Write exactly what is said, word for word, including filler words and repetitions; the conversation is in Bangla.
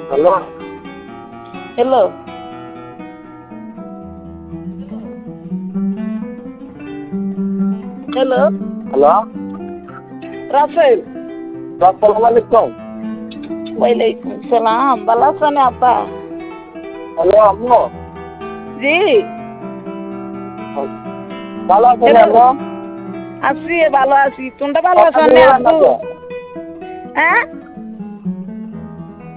Hello hello hello hello Rasel আসসালামু আলাইকুম। ওয়ালাইকুম সালাম। ভালো আছেন আপা? হ্যালো আম্মু, জি ভালো আছেন হ্যালো আম্মু? আছি, ভালো আছি। তোমরা ভালো কথা আছো না বললেন না আব্বু? তো? হ্যাঁ